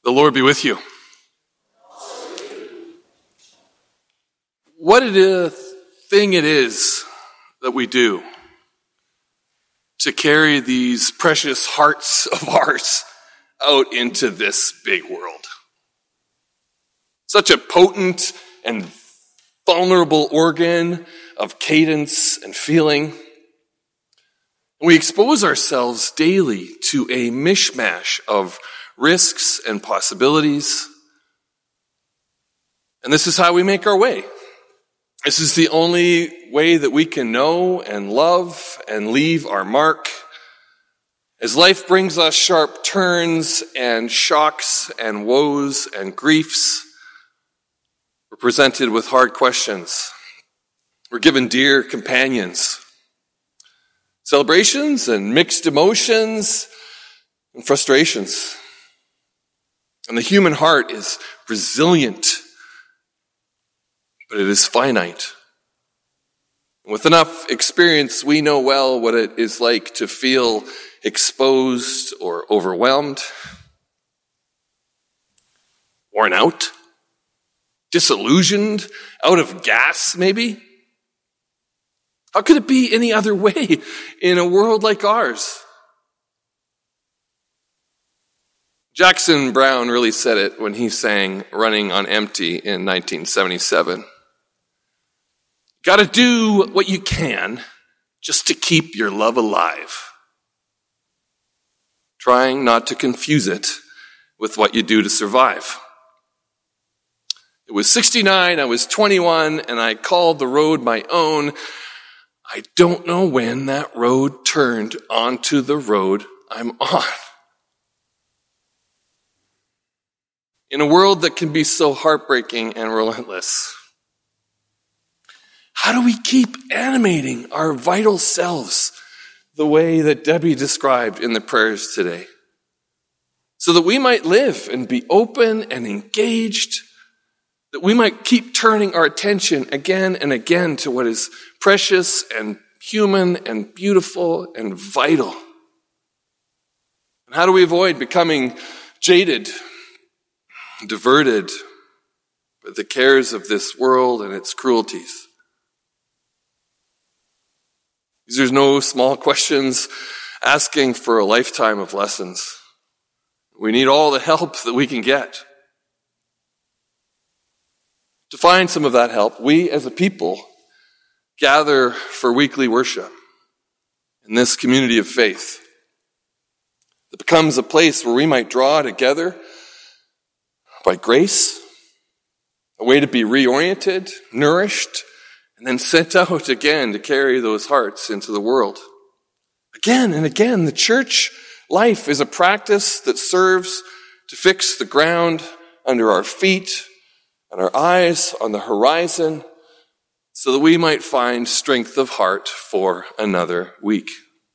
The Lord be with you. What a thing it is that we do to carry these precious hearts of ours out into this big world. Such a potent and vulnerable organ of cadence and feeling. We expose ourselves daily to a mishmash of risks and possibilities. And this is how we make our way. This is the only way that we can know and love and leave our mark. As life brings us sharp turns and shocks and woes and griefs, we're presented with hard questions. We're given dear companions. Celebrations and mixed emotions and frustrations. And the human heart is resilient, but it is finite. With enough experience, we know well what it is like to feel exposed or overwhelmed, worn out, disillusioned, out of gas maybe. How could it be any other way in a world like ours? Jackson Browne really said it when he sang Running on Empty in 1977. Got to do what you can just to keep your love alive. Trying not to confuse it with what you do to survive. It was 69, I was 21, and I called the road my own. I don't know when that road turned onto the road I'm on. In a world that can be so heartbreaking and relentless, how do we keep animating our vital selves the way that Debbie described in the prayers today? So that we might live and be open and engaged, that we might keep turning our attention again and again to what is precious and human and beautiful and vital. And how do we avoid becoming jaded, diverted by the cares of this world and its cruelties? These are no small questions asking for a lifetime of lessons. We need all the help that we can get. To find some of that help, we as a people gather for weekly worship in this community of faith. It becomes a place where we might draw together by grace, a way to be reoriented, nourished, and then sent out again to carry those hearts into the world. Again and again, the church life is a practice that serves to fix the ground under our feet and our eyes on the horizon so that we might find strength of heart for another week.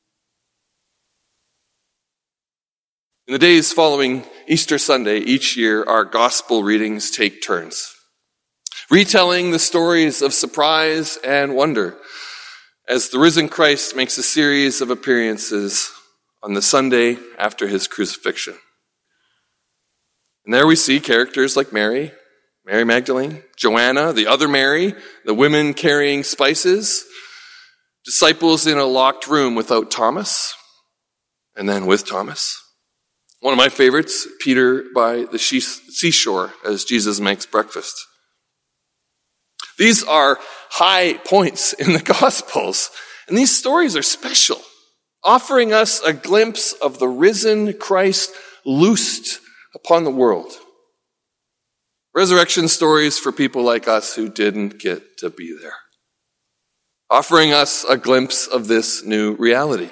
In the days following Easter Sunday, each year, our gospel readings take turns, retelling the stories of surprise and wonder as the risen Christ makes a series of appearances on the Sunday after his crucifixion. And there we see characters like Mary Magdalene, Joanna, the other Mary, the women carrying spices, disciples in a locked room without Thomas, and then with Thomas. One of my favorites, Peter by the seashore as Jesus makes breakfast. These are high points in the Gospels, and these stories are special, offering us a glimpse of the risen Christ loosed upon the world. Resurrection stories for people like us who didn't get to be there, offering us a glimpse of this new reality.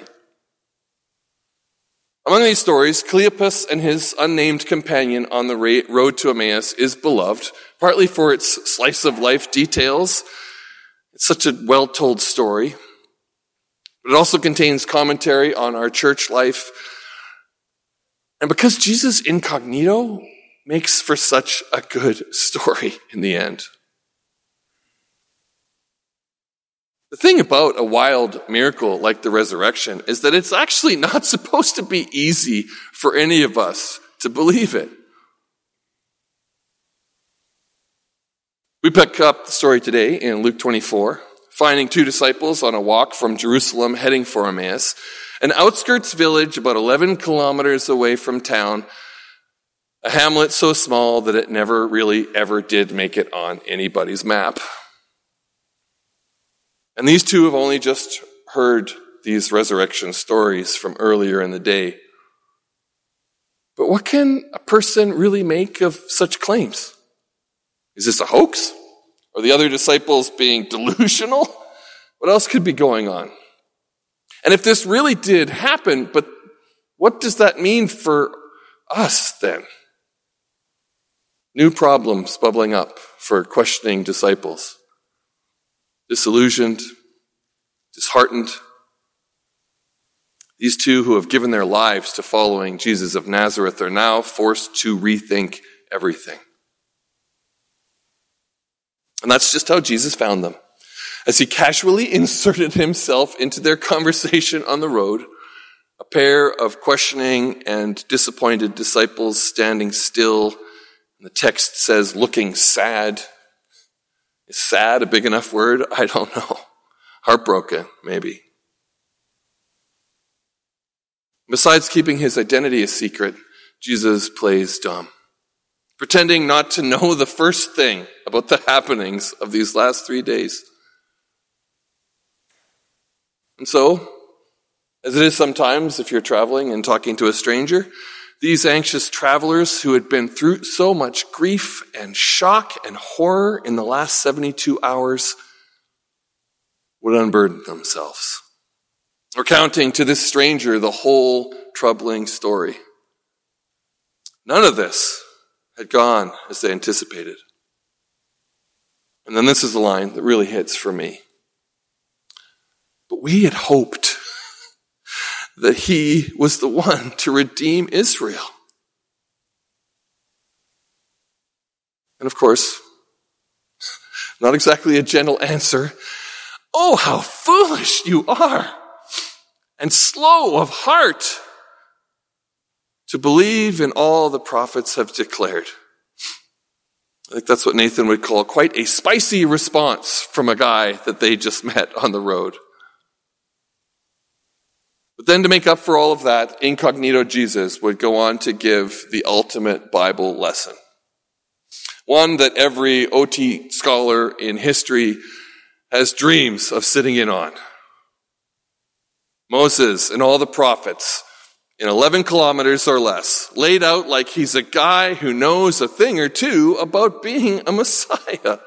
Among these stories, Cleopas and his unnamed companion on the road to Emmaus is beloved, partly for its slice-of-life details. It's such a well-told story. But it also contains commentary on our church life. And because Jesus incognito makes for such a good story in the end. The thing about a wild miracle like the resurrection is that it's actually not supposed to be easy for any of us to believe it. We pick up the story today in Luke 24, finding two disciples on a walk from Jerusalem heading for Emmaus, an outskirts village about 11 kilometers away from town, a hamlet so small that it never really ever did make it on anybody's map. And these two have only just heard these resurrection stories from earlier in the day. But what can a person really make of such claims? Is this a hoax? Are the other disciples being delusional? What else could be going on? And if this really did happen, but what does that mean for us then? New problems bubbling up for questioning disciples. Disillusioned, disheartened. These two who have given their lives to following Jesus of Nazareth are now forced to rethink everything. And that's just how Jesus found them. As he casually inserted himself into their conversation on the road, a pair of questioning and disappointed disciples standing still, and the text says looking sad. Is sad a big enough word? I don't know. Heartbroken, maybe. Besides keeping his identity a secret, Jesus plays dumb, pretending not to know the first thing about the happenings of these last 3 days. And so, as it is sometimes if you're traveling and talking to a stranger, these anxious travelers who had been through so much grief and shock and horror in the last 72 hours would unburden themselves, recounting to this stranger the whole troubling story. None of this had gone as they anticipated. And then this is the line that really hits for me. But we had hoped that he was the one to redeem Israel. And of course, not exactly a gentle answer. Oh, how foolish you are, and slow of heart to believe in all the prophets have declared. I think that's what Nathan would call quite a spicy response from a guy that they just met on the road. But then to make up for all of that, incognito Jesus would go on to give the ultimate Bible lesson. One that every OT scholar in history has dreams of sitting in on. Moses and all the prophets, in 11 kilometers or less, laid out like he's a guy who knows a thing or two about being a Messiah.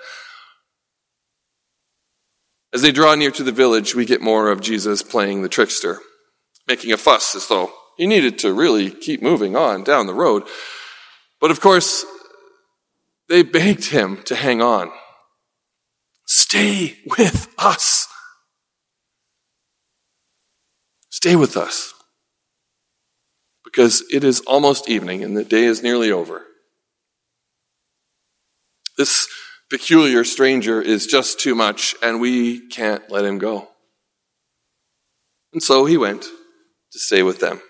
As they draw near to the village, we get more of Jesus playing the trickster, making a fuss as though he needed to really keep moving on down the road. But of course, they begged him to hang on. Stay with us. Stay with us. Because it is almost evening and the day is nearly over. This peculiar stranger is just too much and we can't let him go. And so he went to stay with them.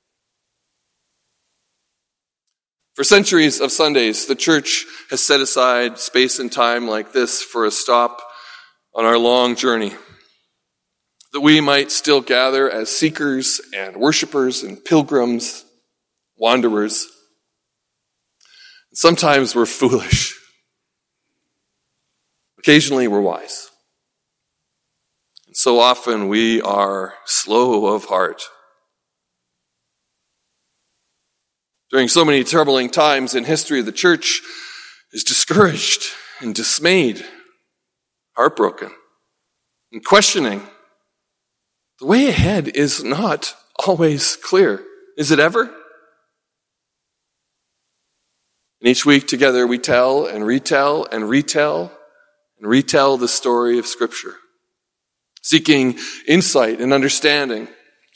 For centuries of Sundays, the church has set aside space and time like this for a stop on our long journey, that we might still gather as seekers and worshipers and pilgrims, wanderers. Sometimes we're foolish. Occasionally we're wise. And so often we are slow of heart. During so many troubling times in history, the church is discouraged and dismayed, heartbroken, and questioning. The way ahead is not always clear. Is it ever? And each week together we tell and retell and retell and retell the story of Scripture, seeking insight and understanding.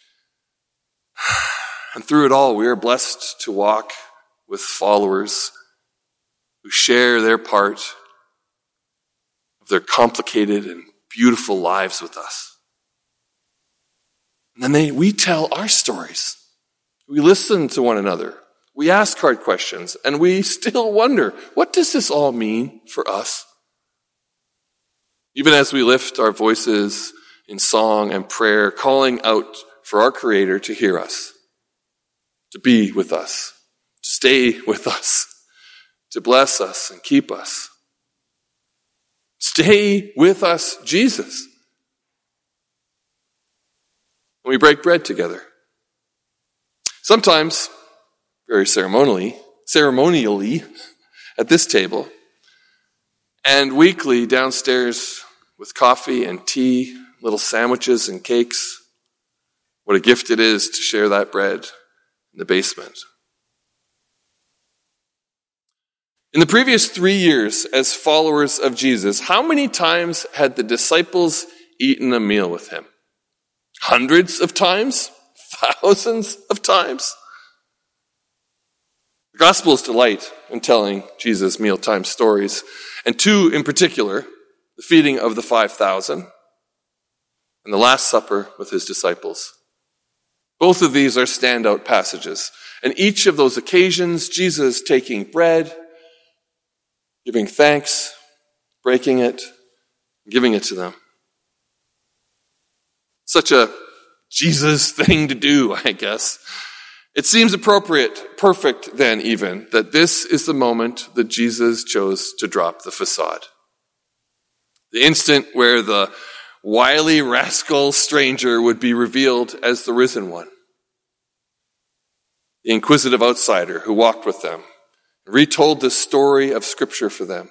And through it all, we are blessed to walk with followers who share their part of their complicated and beautiful lives with us. And then we tell our stories. We listen to one another. We ask hard questions. And we still wonder, what does this all mean for us? Even as we lift our voices in song and prayer, calling out for our Creator to hear us, to be with us, to stay with us, to bless us and keep us. Stay with us, Jesus. And we break bread together. Sometimes, very ceremonially, at this table, and weekly downstairs with coffee and tea, little sandwiches and cakes. What a gift it is to share that bread in the basement. In the previous 3 years as followers of Jesus, how many times had the disciples eaten a meal with him? Hundreds of times? Thousands of times? The Gospels delight in telling Jesus' mealtime stories, and 2 in particular, the feeding of the 5,000 and the Last Supper with his disciples. Both of these are standout passages, and each of those occasions, Jesus taking bread, giving thanks, breaking it, giving it to them. Such a Jesus thing to do, I guess. It seems appropriate, perfect then even, that this is the moment that Jesus chose to drop the facade. The instant where the wily rascal stranger would be revealed as the risen one. The inquisitive outsider who walked with them, retold the story of Scripture for them.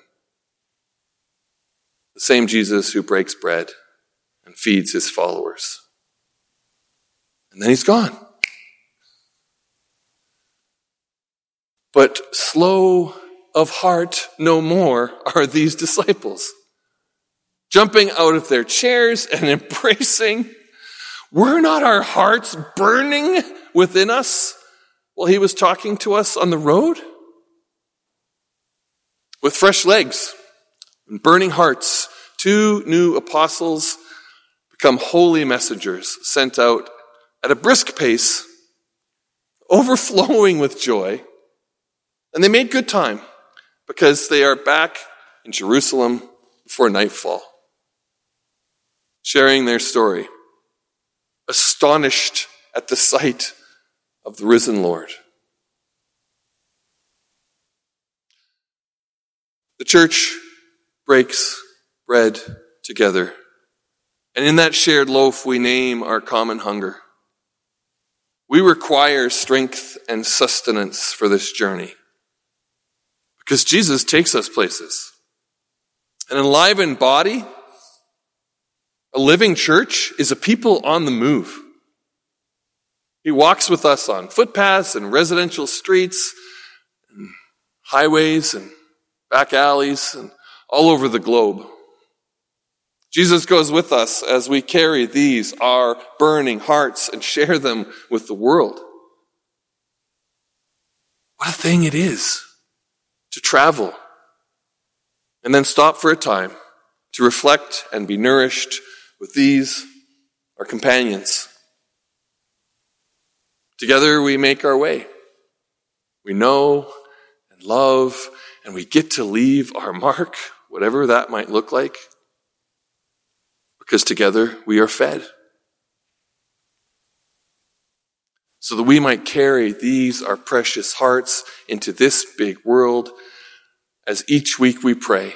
The same Jesus who breaks bread and feeds his followers. And then he's gone. But slow of heart no more are these disciples. Jumping out of their chairs and embracing. Were not our hearts burning within us while he was talking to us on the road? With fresh legs and burning hearts, 2 new apostles become holy messengers sent out at a brisk pace, overflowing with joy. And they made good time because they are back in Jerusalem before nightfall, sharing their story, astonished at the sight of the risen Lord. The church breaks bread together, and in that shared loaf we name our common hunger. We require strength and sustenance for this journey because Jesus takes us places. An enlivened body, a living church, is a people on the move. He walks with us on footpaths and residential streets, and highways and back alleys, and all over the globe. Jesus goes with us as we carry these, our burning hearts, and share them with the world. What a thing it is to travel and then stop for a time to reflect and be nourished with these, our companions. Together we make our way. We know and love, and we get to leave our mark, whatever that might look like, because together we are fed. So that we might carry these, our precious hearts, into this big world as each week we pray.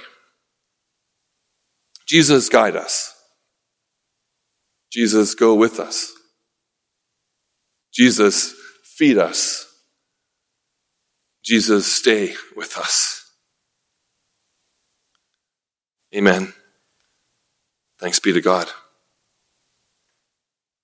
Jesus, guide us. Jesus, go with us. Jesus, feed us. Jesus, stay with us. Amen. Thanks be to God.